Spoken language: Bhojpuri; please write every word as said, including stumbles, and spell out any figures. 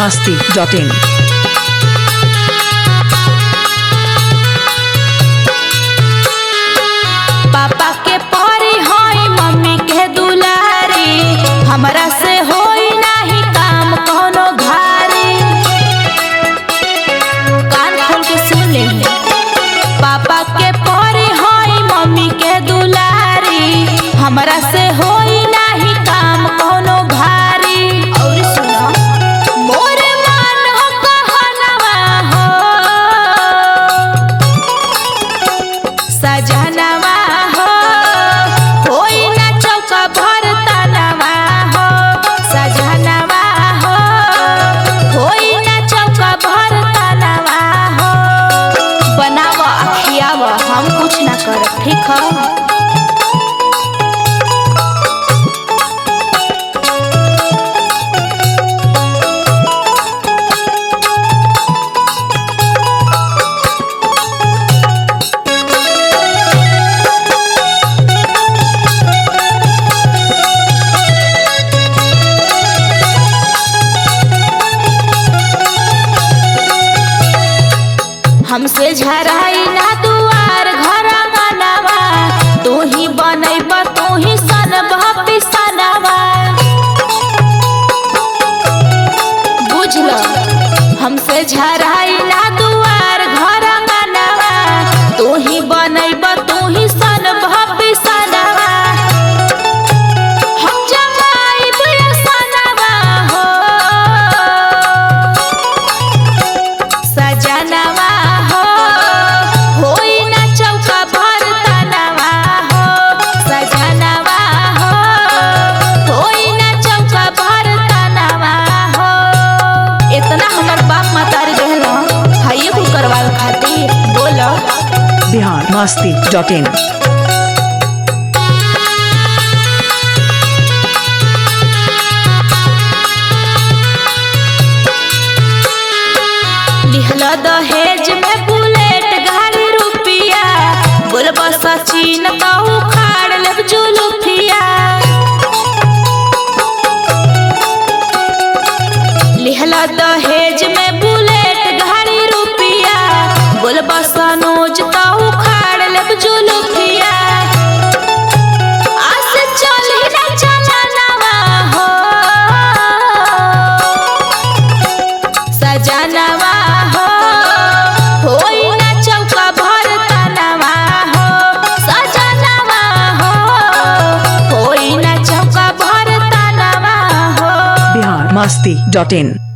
masti dot in. पापा के परी होई मम्मी के दुलारी, हमरा से होई नाही काम कोनो भारी। कान खोल के सुन ले। पापा के परी होई मम्मी के दुलारी, हमरा से होई नाही काम कोनो भारी। और सुनो मोरे मन हो कहनवा हो सजनवा हो, होई ना चौका भर तनवा हो सजनवा हो, होई ना चौका भर तनवा हो। बनावा खियावा हम कुछ ना करब, ठीक है। हमसे झराई ना दुआर घर मनवा, तू ही बनैब तू ही सनबह पिसनवा। बुझल हमसे झराई ना दुआर घर मनवा, तू ही बनैब तू ही सनबह पिसनवा। हम जमाइब सनवा हो सजनवा, होई ना चौका भर तनवा हो सजनवा हो, होई ना चौका भर तनवा हो। इतना हमर बाप मातारी देहलो हाइए कुल करवाल खातिर बोलो। Bihar masti dot in. लिहल दहेज में बुलेट गाड़ी रुपिया, बोलब सचिन तो उखाड़ लेब जुलुफिया। लिहल दहेज में बुलेट गाड़ी रुपिया, बोलब सनोज तो उखाड़ लेब जुलुफिया। आस चली ना चलनवा हो सजनवा हो, होई ना चौका भर तनवा हो सजनवा हो, होई ना चौका भर तनवा हो। Bihar masti dot in.